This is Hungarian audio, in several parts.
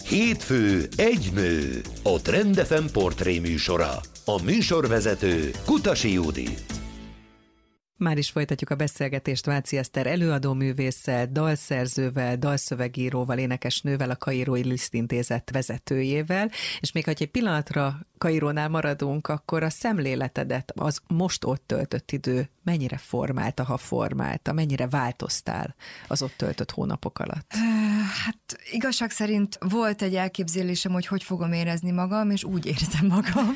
Hétfő egy nő, a Trend FM portré műsora. A műsorvezető Kutasi Judit. Már is folytatjuk a beszélgetést Váci Eszter előadóművésszel, dalszerzővel, dalszövegíróval, énekesnővel, a Kairói Liszt Intézet vezetőjével, és még ha egy pillanatra Kairónál maradunk, akkor a szemléletedet, az most ott töltött idő mennyire formálta, ha formálta, mennyire változtál az ott töltött hónapok alatt? Hát igazság szerint volt egy elképzelésem, hogy fogom érezni magam, és úgy érzem magam.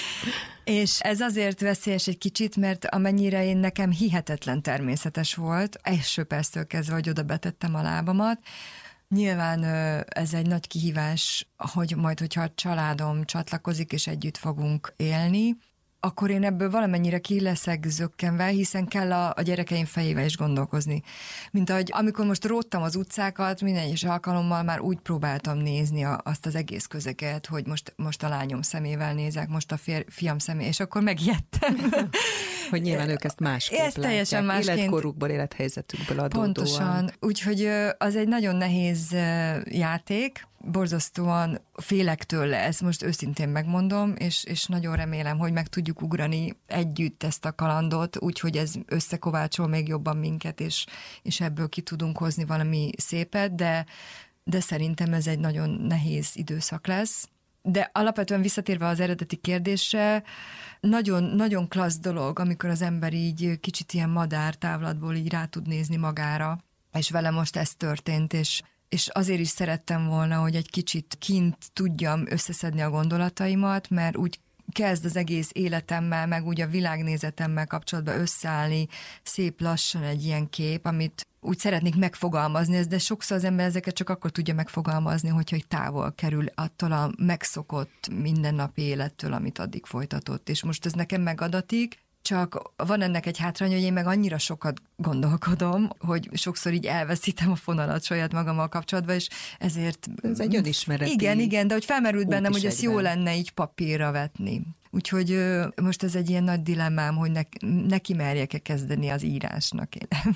És ez azért veszélyes egy kicsit, mert amennyire nekem hihetetlen természetes volt, első perctől kezdve, hogy oda betettem a lábamat. Nyilván ez egy nagy kihívás, hogy majd, hogyha a családom csatlakozik, és együtt fogunk élni, akkor én ebből valamennyire ki leszek zökkenve, hiszen kell a gyerekeim fejével is gondolkozni. Mint ahogy amikor most róttam az utcákat, minden egyes alkalommal már úgy próbáltam nézni azt az egész közeget, hogy most a lányom szemével nézek, most a fiam szemével, és akkor megijedtem. Hogy nyilván ők ezt másképp látják. Teljesen másként. Életkorukból, élethelyzetükből adódóan. Pontosan. Úgyhogy az egy nagyon nehéz játék, borzasztóan félek tőle, ezt most őszintén megmondom, és nagyon remélem, hogy meg tudjuk ugrani együtt ezt a kalandot, úgyhogy ez összekovácsol még jobban minket, és ebből ki tudunk hozni valami szépet, de szerintem ez egy nagyon nehéz időszak lesz. De alapvetően visszatérve az eredeti kérdésre, nagyon, nagyon klassz dolog, amikor az ember így kicsit ilyen madártávlatból így rá tud nézni magára, és vele most ez történt, és azért is szerettem volna, hogy egy kicsit kint tudjam összeszedni a gondolataimat, mert úgy kezd az egész életemmel, meg úgy a világnézetemmel kapcsolatban összeállni szép lassan egy ilyen kép, amit úgy szeretnék megfogalmazni, de sokszor az ember ezeket csak akkor tudja megfogalmazni, hogyha egy távol kerül attól a megszokott mindennapi élettől, amit addig folytatott. És most ez nekem megadatik, csak van ennek egy hátránya, hogy én meg annyira sokat gondolkodom, hogy sokszor így elveszítem a fonalat saját magammal kapcsolatban, és ezért... Ez egy önismereti. Igen, de hogy felmerült bennem, hogy ez jó lenne így papírra vetni. Úgyhogy most ez egy ilyen nagy dilemmám, hogy neki merjek-e kezdeni az írásnak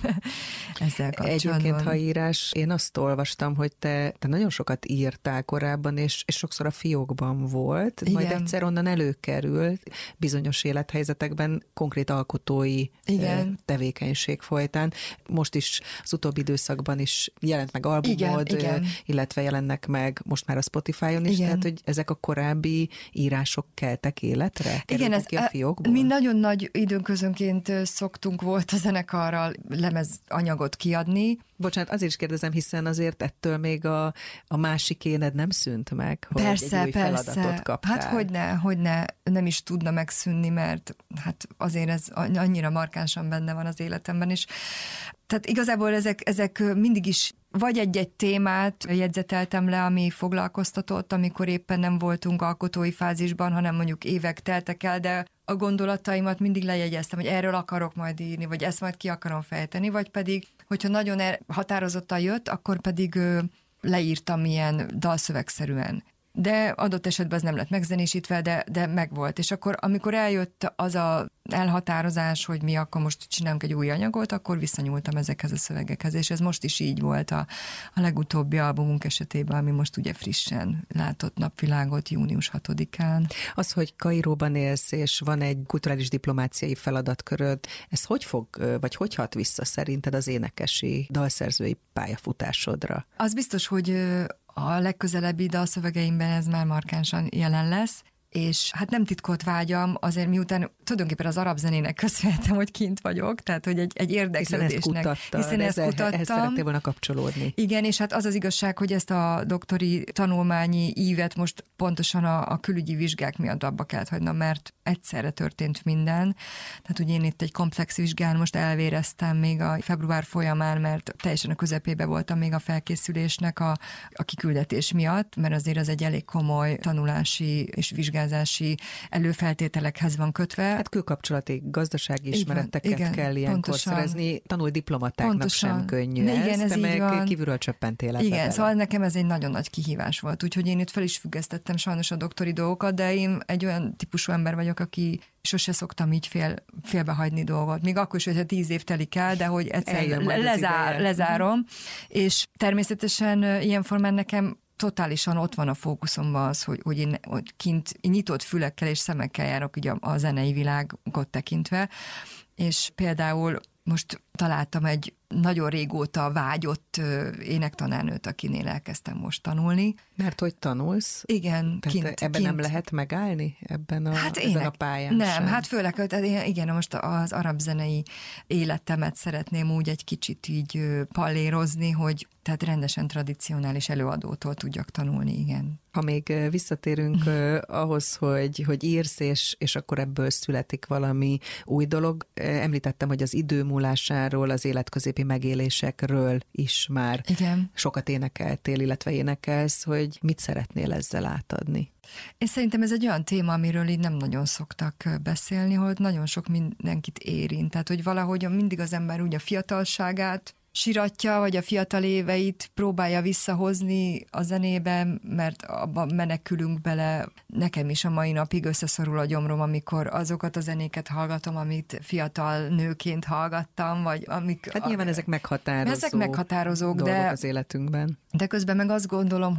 ezzel kapcsolatban. Egyébként, ha írás, én azt olvastam, hogy te nagyon sokat írtál korábban, és sokszor a fiókban volt, igen. Majd egyszer onnan előkerült bizonyos élethelyzetekben konkrét alkotói tevékenység folytán. Most is az utóbbi időszakban is jelent meg albumod, igen. Illetve jelennek meg most már a Spotify-on is, tehát hogy ezek a korábbi írások keltek életre? Igen, mi nagyon nagy időnközönként szoktunk volt a zenekarral lemezanyagot kiadni. Bocsánat, azért is kérdezem, hiszen azért ettől még a másik éned nem szűnt meg, hogy persze, egy új feladatot kaptál. Hát hogyne, nem is tudna megszűnni, mert hát azért ez annyira markánsan benne van az életemben is. Tehát igazából ezek mindig is vagy egy-egy témát jegyzeteltem le, ami foglalkoztatott, amikor éppen nem voltunk alkotói fázisban, hanem mondjuk évek teltek el, de a gondolataimat mindig lejegyeztem, hogy erről akarok majd írni, vagy ezt majd ki akarom fejteni, vagy pedig, hogyha nagyon határozottan jött, akkor pedig leírtam ilyen dalszövegszerűen. De adott esetben ez nem lett megzenésítve, de megvolt. És akkor, amikor eljött az a elhatározás, hogy mi akkor most csinálunk egy új anyagot, akkor visszanyúltam ezekhez a szövegekhez, és ez most is így volt a legutóbbi albumunk esetében, ami most ugye frissen látott napvilágot június 6-án. Az, hogy Kairóban élsz, és van egy kulturális diplomáciai feladatköröd, ez hogy hat vissza szerinted az énekesi, dalszerzői pályafutásodra? Az biztos, hogy a legközelebbi dalszövegeimben ez már markánsan jelen lesz, és hát nem titkolt vágyam, azért miután tulajdonképpen az arab zenének köszönhetem, hogy kint vagyok, tehát hogy egy érdeklődésnek. Hiszen ezt kutattam. Ehhez szerettél volna kapcsolódni. Igen, és hát az az igazság, hogy ezt a doktori tanulmányi ívet most pontosan a külügyi vizsgák miatt abba kellett hagynom, mert egyszerre történt minden. Tehát ugye én itt egy komplex vizsgán most elvéreztem még a február folyamán, mert teljesen a közepébe voltam még a felkészülésnek a kiküldetés miatt, mert azért az egy elég komoly tanulási és vizsgázási előfeltételekhez van kötve. Hát külkapcsolati, gazdasági ismereteket kell ilyenkor szerezni. Tanulj diplomatáknak sem könnyű. Igen, ez te így meg van. Kívülről csöppent életbe. Igen, szóval nekem ez egy nagyon nagy kihívás volt, úgyhogy én itt fel is függesztettem sajnos a doktori dolgokat, de én egy olyan típusú ember vagyok, aki sose szoktam így félbehagyni dolgot. Még akkor is, hogyha 10 év telik el, de hogy egyszer lezárom. És természetesen ilyen formán nekem totálisan ott van a fókuszomban az, hogy én kint nyitott fülekkel és szemekkel járok ugye a zenei világot tekintve, és például most találtam egy nagyon régóta vágyott énektanárnőt, akinél elkezdtem most tanulni. Mert hogy tanulsz? Igen, kint. Nem lehet megállni ebben ezen a pályán Nem, sem. hát főleg, igen, most az arab zenei életemet szeretném úgy egy kicsit így pallérozni, hogy tehát rendesen tradicionális előadótól tudjak tanulni, igen. Ha még visszatérünk ahhoz, hogy írsz, és akkor ebből születik valami új dolog, említettem, hogy az idő múlásáról, az életközépi megélésekről is már sokat énekeltél, illetve énekelsz, hogy mit szeretnél ezzel átadni? Én szerintem ez egy olyan téma, amiről így nem nagyon szoktak beszélni, hogy nagyon sok mindenkit érint. Tehát, hogy valahogy mindig az ember úgy a fiatalságát siratja, vagy a fiatal éveit próbálja visszahozni a zenében, mert abban menekülünk bele. Nekem is a mai napig összeszorul a gyomrom, amikor azokat a zenéket hallgatom, amit fiatal nőként hallgattam, vagy amik... Hát nyilván ezek meghatározók dolgok az életünkben. De közben meg azt gondolom,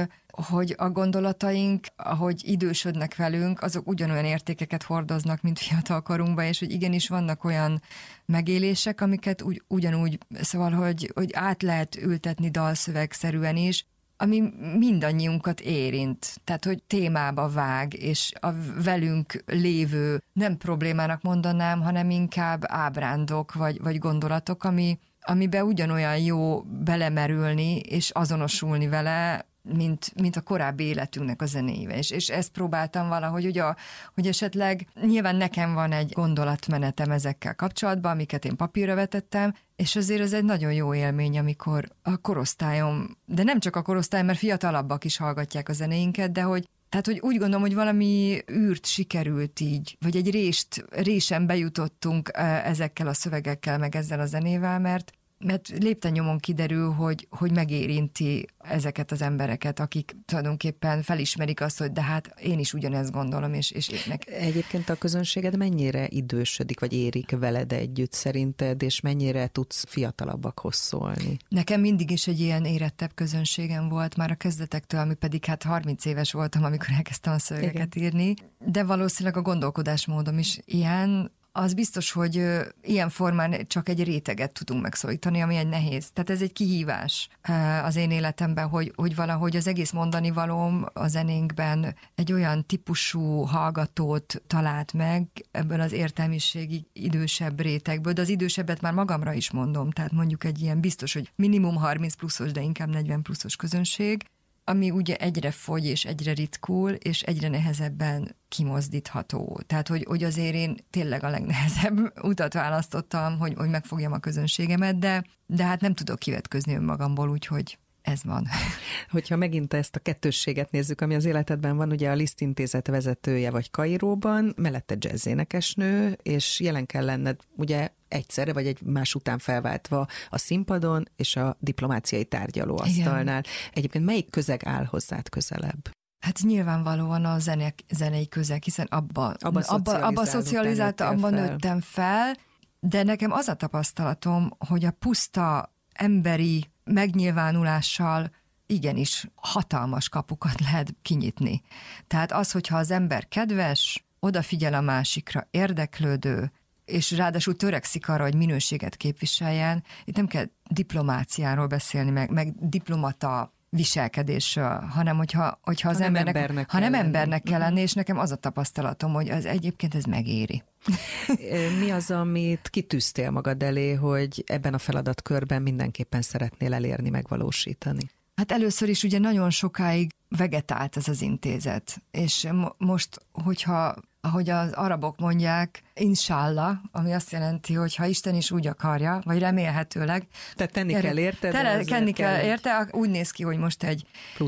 hogy a gondolataink, ahogy idősödnek velünk, azok ugyanolyan értékeket hordoznak, mint fiatalkorunkban, és hogy igenis vannak olyan megélések, amiket ugyanúgy, szóval, hogy át lehet ültetni dalszövegszerűen is, ami mindannyiunkat érint, tehát hogy témába vág, és a velünk lévő nem problémának mondanám, hanem inkább ábrándok vagy gondolatok, amiben ugyanolyan jó belemerülni és azonosulni vele, mint a korábbi életünknek a zenéivel. És ezt próbáltam valahogy, hogy esetleg nyilván nekem van egy gondolatmenetem ezekkel kapcsolatban, amiket én papírra vetettem, és azért ez egy nagyon jó élmény, amikor a korosztályom, de nem csak a korosztályom, mert fiatalabbak is hallgatják a zenéinket, de hogy úgy gondolom, hogy valami űrt sikerült így, vagy egy résen bejutottunk ezekkel a szövegekkel, meg ezzel a zenével, mert lépten-nyomon kiderül, hogy megérinti ezeket az embereket, akik tulajdonképpen felismerik azt, hogy de hát én is ugyanezt gondolom, és ének. Egyébként a közönséged mennyire idősödik, vagy érik veled együtt szerinted, és mennyire tudsz fiatalabbakhoz szólni? Nekem mindig is egy ilyen érettebb közönségem volt, már a kezdetektől, ami pedig hát 30 éves voltam, amikor elkezdtem a szövegeket írni, de valószínűleg a gondolkodásmódom is ilyen. Az biztos, hogy ilyen formán csak egy réteget tudunk megszólítani, ami egy nehéz. Tehát ez egy kihívás az én életemben, hogy valahogy az egész mondani valóm a zenénkben egy olyan típusú hallgatót talált meg ebből az értelmiségi idősebb rétegből, de az idősebbet már magamra is mondom, tehát mondjuk egy ilyen biztos, hogy minimum 30 pluszos, de inkább 40 pluszos közönség, ami ugye egyre fogy és egyre ritkul, és egyre nehezebben kimozdítható. Tehát, hogy azért én tényleg a legnehezebb utat választottam, hogy megfogjam a közönségemet, de hát nem tudok kivetközni önmagamból, úgyhogy ez van. Hogyha megint ezt a kettősséget nézzük, ami az életedben van, ugye a Liszt Intézet vezetője vagy Kairóban, mellette jazzénekesnő, és jelen kell lenned ugye egyszerre, vagy egymás után felváltva a színpadon és a diplomáciai tárgyalóasztalnál. Egyébként melyik közeg áll hozzád közelebb? Hát nyilvánvalóan a zenei közeg, hiszen abban szocializáltam, abban nőttem fel, de nekem az a tapasztalatom, hogy a puszta emberi megnyilvánulással igenis hatalmas kapukat lehet kinyitni. Tehát az, hogyha az ember kedves, odafigyel a másikra, érdeklődő, és ráadásul törekszik arra, hogy minőséget képviseljen, itt nem kell diplomáciáról beszélni, meg diplomata viselkedésről, hanem hogyha az embernek kell lenni, és nekem az a tapasztalatom, hogy egyébként ez megéri. Mi az, amit kitűztél magad elé, hogy ebben a feladatkörben mindenképpen szeretnél elérni, megvalósítani? Hát először is ugye nagyon sokáig vegetált ez az intézet, és most, hogyha ahogy az arabok mondják, inshallah, ami azt jelenti, hogy ha Isten is úgy akarja, vagy remélhetőleg. Tehát tenni kell érte. Tenni kell érte, úgy néz ki, hogy most egy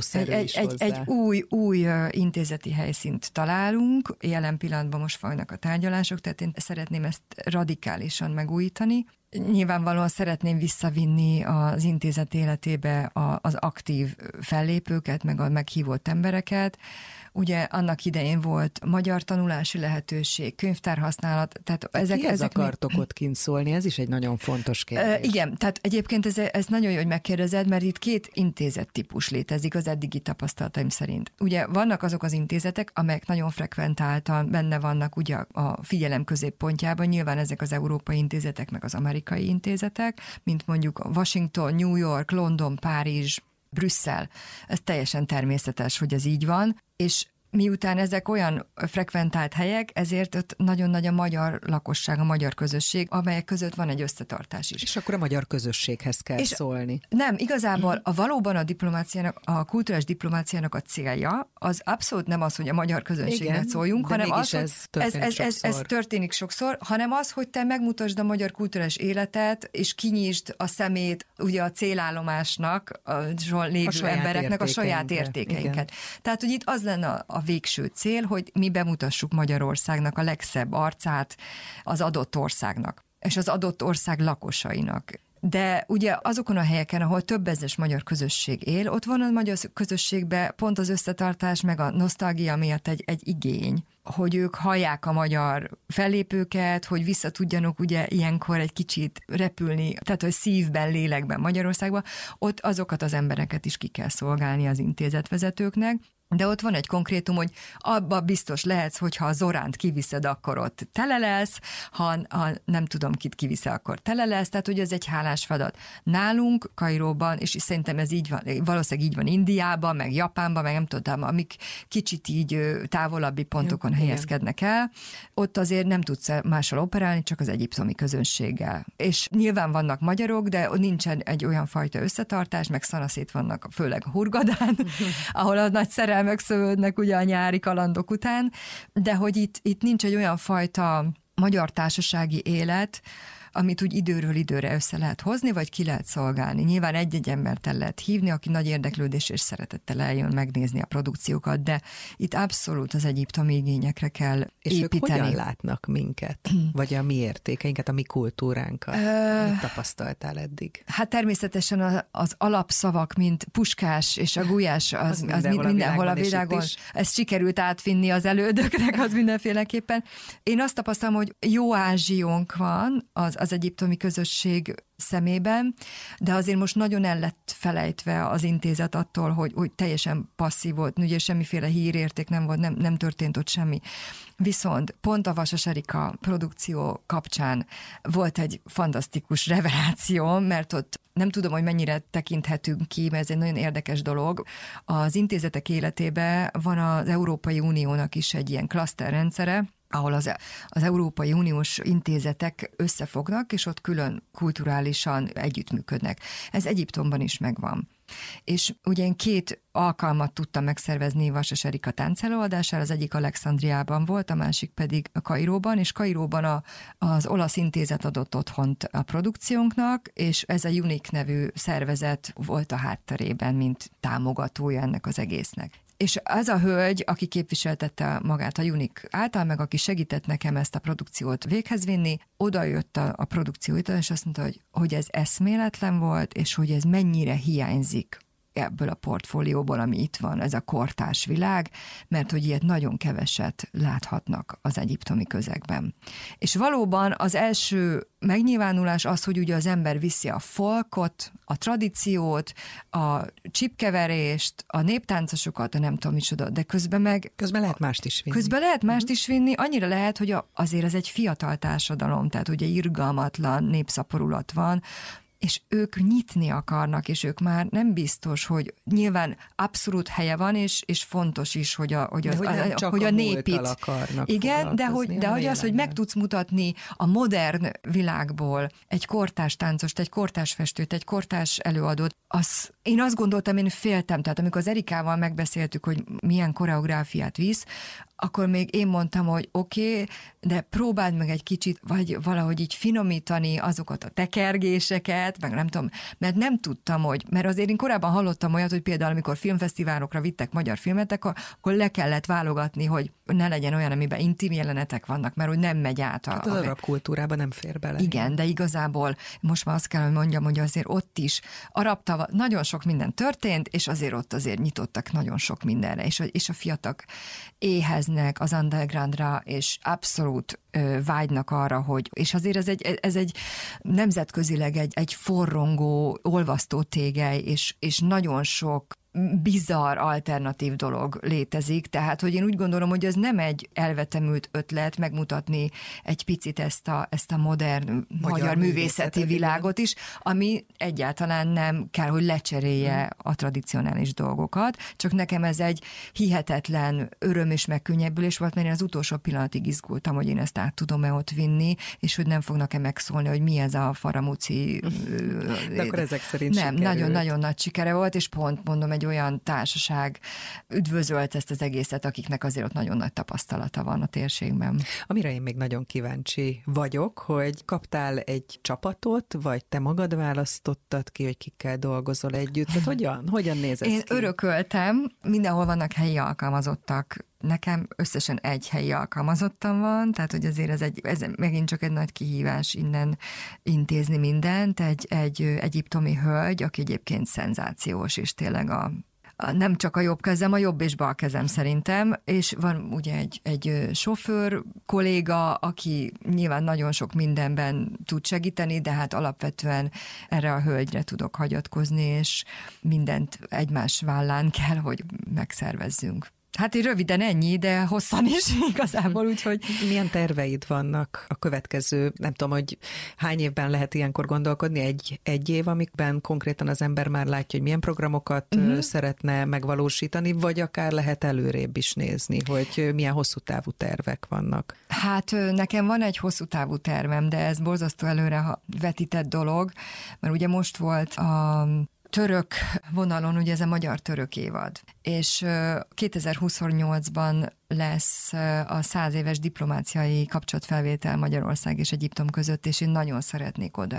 új intézeti helyszínt találunk, jelen pillanatban most folynak a tárgyalások, tehát én szeretném ezt radikálisan megújítani, nyilvánvalóan szeretném visszavinni az intézet életébe az aktív fellépőket, meg a meghívott embereket. Ugye annak idején volt magyar tanulási lehetőség, könyvtárhasználat. Tehát kihez akartok ott kint szólni? Ez is egy nagyon fontos kérdés. Igen, tehát egyébként ez nagyon jó, hogy megkérdezed, mert itt 2 intézettípus létezik az eddigi tapasztalataim szerint. Ugye vannak azok az intézetek, amelyek nagyon frekventáltan benne vannak ugye a figyelem középpontjában, nyilván ezek az európai intézetek, meg az amerikai intézetek, mint mondjuk Washington, New York, London, Párizs, Brüsszel. Ez teljesen természetes, hogy ez így van, és miután ezek olyan frekventált helyek, ezért ott nagyon nagy a magyar lakosság, a magyar közösség, amelyek között van egy összetartás is. És akkor a magyar közösséghez kell szólni. Nem, igazából valóban a diplomáciának, a kulturális diplomáciának a célja az abszolút nem az, hogy a magyar közönségnek szóljunk, hanem az, hogy ez történik sokszor, hanem az, hogy te megmutasd a magyar kulturális életet, és kinyisd a szemét ugye a célállomásnak, a lévő embereknek a saját értékeinket. Igen. Tehát, hogy itt az lenne a végső cél, hogy mi bemutassuk Magyarországnak a legszebb arcát az adott országnak, és az adott ország lakosainak. De ugye azokon a helyeken, ahol több ezres magyar közösség él, ott van a magyar közösségben pont az összetartás, meg a nosztalgia miatt egy igény, hogy ők hallják a magyar fellépőket, hogy vissza tudjanak ugye ilyenkor egy kicsit repülni, tehát hogy szívben, lélekben Magyarországban, ott azokat az embereket is ki kell szolgálni az intézetvezetőknek. De ott van egy konkrétum, hogy abba biztos lehetsz, hogyha a Zoránt kiviszed, akkor ott tele lesz, ha nem tudom kit kiviszel, akkor tele lesz, tehát hogy ez egy hálás feladat. Nálunk Kairóban, és szerintem ez így van, valószínűleg így van Indiában, meg Japánban, meg nem tudom, amik kicsit így távolabbi pontokon helyezkednek el, ott azért nem tudsz mással operálni, csak az egyiptomi közönséggel. És nyilván vannak magyarok, de nincsen egy olyan fajta összetartás, meg szanaszét vannak, főleg a Hurgadán, ahol a nagy megszövődnek ugye a nyári kalandok után, de hogy itt nincs egy olyan fajta magyar társasági élet, amit úgy időről időre össze lehet hozni, vagy ki lehet szolgálni. Nyilván egy-egy embert el lehet hívni, aki nagy érdeklődés és szeretettel eljön megnézni a produkciókat, de itt abszolút az egyiptomi igényekre kell építeni. És ők hogyan látnak minket? Vagy a mi értékeinket, a mi kultúránkat? Mit tapasztaltál eddig? Hát természetesen az alapszavak, mint Puskás és a Gulyás, az mindenhol a világon. Ezt sikerült átvinni az elődöknek, az mindenféleképpen. Én azt tapasztalom, hogy jó ázsiónk van az egyiptomi közösség szemében, de azért most nagyon el lett felejtve az intézet attól, hogy teljesen passzív volt, ugye semmiféle hírérték nem volt, nem történt ott semmi. Viszont pont a Vasas Erika produkció kapcsán volt egy fantasztikus reveláció, mert ott nem tudom, hogy mennyire tekinthetünk ki, mert ez egy nagyon érdekes dolog. Az intézetek életében van az Európai Uniónak is egy ilyen klaszterrendszere, ahol az Európai Uniós intézetek összefognak, és ott külön kulturálisan együttműködnek. Ez Egyiptomban is megvan. És ugye én 2 alkalmat tudtam megszervezni Vasas Erika táncelőadására, az egyik Alexandriában volt, a másik pedig a Kairóban, és Kairóban az olasz intézet adott otthont a produkciónknak, és ez a UNIC nevű szervezet volt a hátterében, mint támogatója ennek az egésznek. És az a hölgy, aki képviseltette magát a UNIC által, meg aki segített nekem ezt a produkciót véghez vinni, odajött a produkcióitól, és azt mondta, hogy ez eszméletlen volt, és hogy ez mennyire hiányzik ebből a portfólióból, ami itt van, ez a kortárs világ, mert hogy ilyet nagyon keveset láthatnak az egyiptomi közegben. És valóban az első megnyilvánulás az, hogy ugye az ember viszi a folkot, a tradíciót, a csipkeverést, a néptáncosokat, a nem tudom micsoda, de közben lehet mást is vinni. Közben lehet mást is vinni, annyira lehet, hogy azért ez egy fiatal társadalom, tehát ugye irgalmatlan népszaporulat van, és ők nyitni akarnak, és ők már nem biztos, hogy nyilván abszolút helye van, és fontos is, hogy a népit. Igen, de hogy az, hogy meg tudsz mutatni a modern világból egy kortárs táncost, egy kortárs festőt, egy kortárs előadót, én azt gondoltam, én féltem, tehát amikor az Erikával megbeszéltük, hogy milyen koreográfiát visz, akkor még én mondtam, hogy oké, de próbáld meg egy kicsit, vagy valahogy így finomítani azokat a tekergéseket, meg nem tudom, mert nem tudtam, mert azért én korábban hallottam olyat, hogy például amikor filmfesztiválokra vittek magyar filmet, akkor le kellett válogatni, hogy ne legyen olyan, amiben intim jelenetek vannak, mert úgy nem megy át. Hát az arab kultúrában nem fér bele. Igen, de igazából most már azt kell, hogy mondjam, hogy azért ott is nagyon sok minden történt, és azért ott azért nyitottak nagyon sok mindenre, és a fiatalok éheznek az undergroundra, és abszolút vágynak arra, hogy, és azért ez egy nemzetközileg egy forrongó, olvasztó tégely, és nagyon sok bizarr, alternatív dolog létezik, tehát, hogy én úgy gondolom, hogy ez nem egy elvetemült ötlet megmutatni egy picit ezt a modern magyar művészeti világot is, ami egyáltalán nem kell, hogy lecserélje a tradicionális dolgokat, csak nekem ez egy hihetetlen öröm és megkönnyebbülés volt, mert én az utolsó pillanatig izgultam, hogy én ezt át tudom-e ott vinni, és hogy nem fognak-e megszólni, hogy mi ez a faramúci... De akkor ezek szerint nem, nagyon-nagyon nagy sikere volt, és pont mondom, egy olyan társaság üdvözölt ezt az egészet, akiknek azért ott nagyon nagy tapasztalata van a térségben. Amire én még nagyon kíváncsi vagyok, hogy kaptál egy csapatot, vagy te magad választottad ki, hogy kikkel dolgozol együtt? Tehát hogyan néz ez Én ki? örököltem, mindenhol vannak helyi alkalmazottak. Nekem összesen egy helyi alkalmazottam van, tehát hogy azért ez megint csak egy nagy kihívás innen intézni mindent. Egy egyiptomi hölgy, aki egyébként szenzációs, és tényleg nem csak a jobb kezem, a jobb és bal kezem szerintem, és van ugye egy sofőr kolléga, aki nyilván nagyon sok mindenben tud segíteni, de hát alapvetően erre a hölgyre tudok hagyatkozni, és mindent egymás vállán kell, hogy megszervezzünk. Hát így röviden ennyi, de hosszan is igazából, úgyhogy... Milyen terveid vannak a következő, nem tudom, hogy hány évben lehet ilyenkor gondolkodni, egy év, amikben konkrétan az ember már látja, hogy milyen programokat szeretne megvalósítani, vagy akár lehet előrébb is nézni, hogy milyen hosszú távú tervek vannak. Hát nekem van egy hosszú távú tervem, de ez borzasztó előre vetített dolog, mert ugye most volt a török vonalon, ugye ez a magyar-török évad. És 2028-ban lesz a 100 éves diplomáciai kapcsolatfelvétel Magyarország és Egyiptom között, és én nagyon szeretnék oda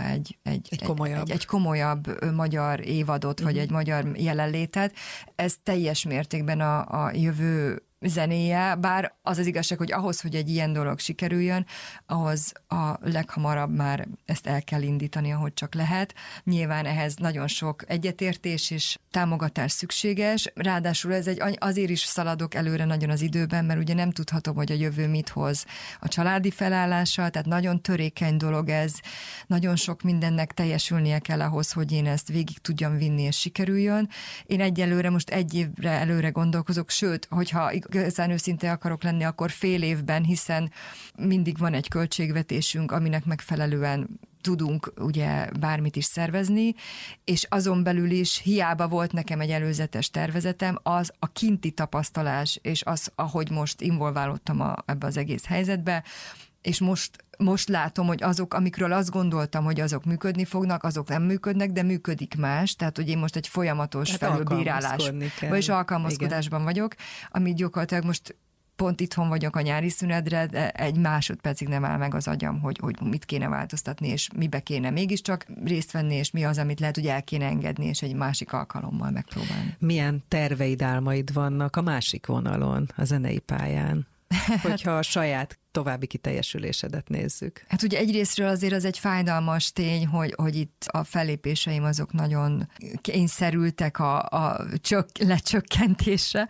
egy komolyabb magyar évadot, vagy egy magyar jelenlétet. Ez teljes mértékben a jövő zenéje, bár az igazság, hogy ahhoz, hogy egy ilyen dolog sikerüljön, ahhoz a leghamarabb már ezt el kell indítani, ahogy csak lehet. Nyilván ehhez nagyon sok egyetértés és támogatás szükséges, ráadásul azért is szaladok előre nagyon az időben, mert ugye nem tudhatom, hogy a jövő mit hoz a családi felállással, tehát nagyon törékeny dolog ez, nagyon sok mindennek teljesülnie kell ahhoz, hogy én ezt végig tudjam vinni és sikerüljön. Én egyelőre most egy évre előre gondolkozok, sőt, hogyha igazán őszinte akarok lenni, akkor fél évben, hiszen mindig van egy költségvetésünk, aminek megfelelően tudunk ugye bármit is szervezni, és azon belül is hiába volt nekem egy előzetes tervezetem, az a kinti tapasztalás, és az, ahogy most involválódtam ebbe az egész helyzetbe, és most látom, hogy azok, amikről azt gondoltam, hogy azok működni fognak, azok nem működnek, de működik más, tehát hogy én most egy folyamatos felülbírálás, vagyis alkalmazkodásban vagyok, amit gyakorlatilag most pont itthon vagyok a nyári szünedre, de egy másodpercig nem áll meg az agyam, hogy mit kéne változtatni, és mibe kéne mégiscsak részt venni, és mi az, amit lehet, hogy el kéne engedni, és egy másik alkalommal megpróbálni. Milyen terveid, álmaid vannak a másik vonalon, a zenei pályán? Hogyha a saját további kiteljesülésedet nézzük. Hát ugye egyrésztről azért az egy fájdalmas tény, hogy itt a fellépéseim azok nagyon kényszerültek a lecsökkentésre,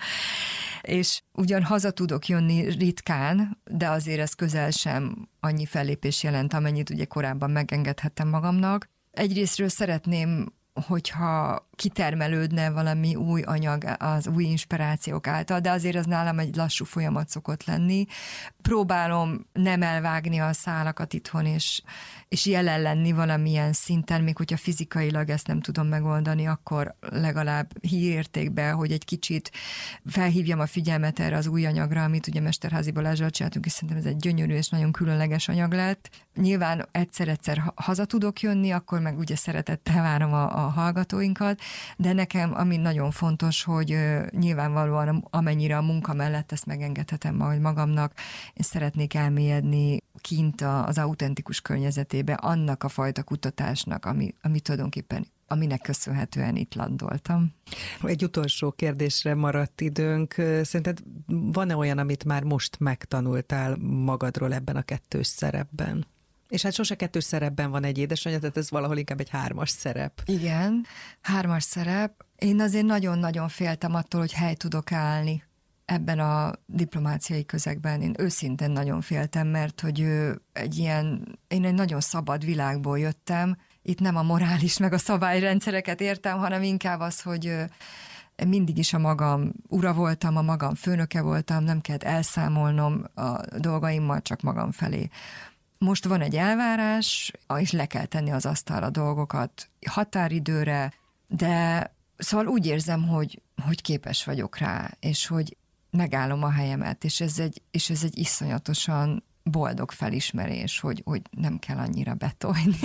és ugyan haza tudok jönni ritkán, de azért ez közel sem annyi fellépés jelent, amennyit ugye korábban megengedhettem magamnak. Egyrésztről szeretném, hogyha kitermelődne valami új anyag az új inspirációk által, de azért az nálam egy lassú folyamat szokott lenni. Próbálom nem elvágni a szálakat itthon, és jelen lenni valamilyen szinten, még hogyha fizikailag ezt nem tudom megoldani, akkor legalább hírértékben, hogy egy kicsit felhívjam a figyelmet erre az új anyagra, amit ugye Mesterházy Balázsral csináltunk, és szerintem ez egy gyönyörű és nagyon különleges anyag lett. Nyilván egyszer haza tudok jönni, akkor meg ugye szeretettel várom a hallgatóinkat, de nekem, ami nagyon fontos, hogy nyilvánvalóan amennyire a munka mellett ezt megengedhetem majd magamnak, én szeretnék elmélyedni kint az autentikus környezetébe annak a fajta kutatásnak, ami tulajdonképpen aminek köszönhetően itt landoltam. Egy utolsó kérdésre maradt időnk. Szerinted van-e olyan, amit már most megtanultál magadról ebben a kettős szerepben? És hát sose kettős szerepben van egy édesanyja, tehát ez valahol inkább egy 3-as szerep. Igen, 3-as szerep. Én azért nagyon-nagyon féltem attól, hogy helyt tudok állni ebben a diplomáciai közegben. Én őszintén nagyon féltem, mert hogy én egy nagyon szabad világból jöttem. Itt nem a morális meg a szabályrendszereket értem, hanem inkább az, hogy mindig is a magam ura voltam, a magam főnöke voltam, nem kellett elszámolnom a dolgaimmal, csak magam felé. Most van egy elvárás, és le kell tenni az asztalra dolgokat határidőre, de szóval úgy érzem, hogy képes vagyok rá, és hogy megállom a helyemet, és ez egy iszonyatosan boldog felismerés, hogy nem kell annyira betolni.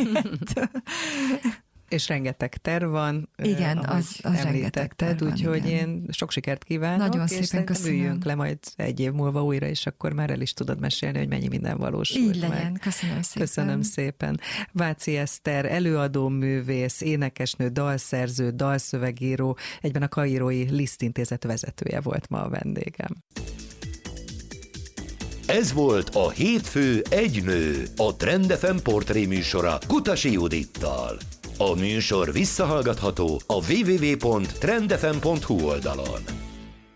És rengeteg terv van. Igen, az rengeteg terv van, úgyhogy én sok sikert kívánok. Nagyon szépen köszönöm. Üljünk le majd egy év múlva újra, és akkor már el is tudod mesélni, hogy mennyi minden valósult. Így legyen, köszönöm szépen. Köszönöm szépen. Váci Eszter, előadó művész, énekesnő, dalszerző, dalszövegíró, egyben a kairói Liszt Intézet vezetője volt ma a vendégem. Ez volt a Hétfő egy nő, a Trend FM portré műsora Kutasi Judittal. A műsor visszahallgatható a www.trendfm.hu oldalon.